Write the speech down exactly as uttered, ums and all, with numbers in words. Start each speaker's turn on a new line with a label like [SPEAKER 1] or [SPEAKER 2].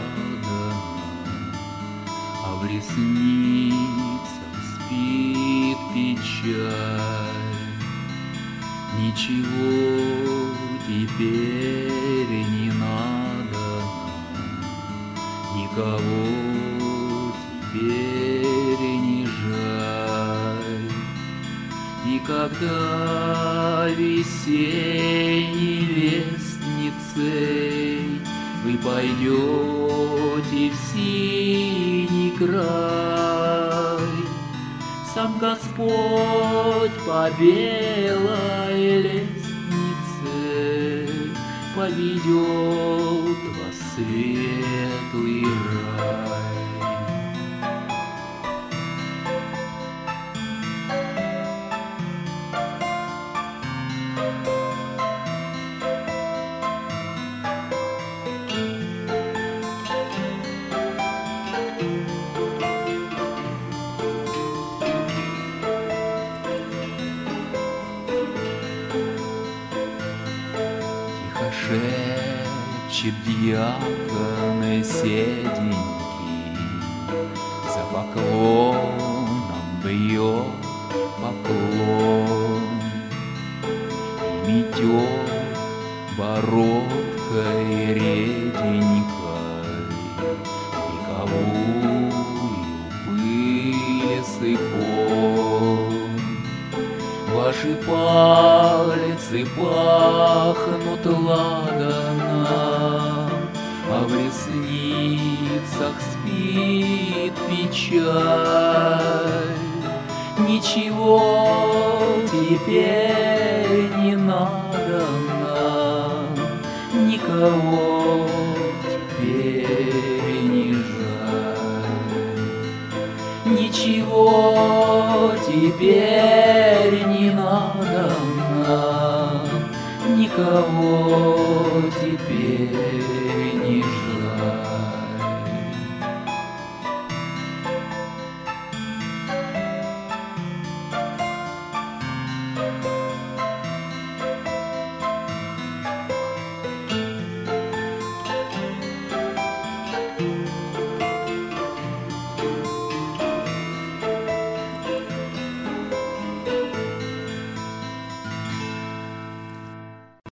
[SPEAKER 1] ладана, а в ресницах спит печаль. Ничего теперь не надо нам, никого теперь не жаль. И когда весенней вестницей вы пойдете в синий край, сам Господь по белой лестнице поведет вас в светлый рай. Шепчет дьякон седенький, за поклоном бьет поклон и метет бородкой реденькой вековую пыль сыком. Ваши пальцы пахнут ладаном, а в ресницах спит печаль. Ничего теперь не надо нам, никого теперь не жаль. Ничего теперь не надо нам, никого теперь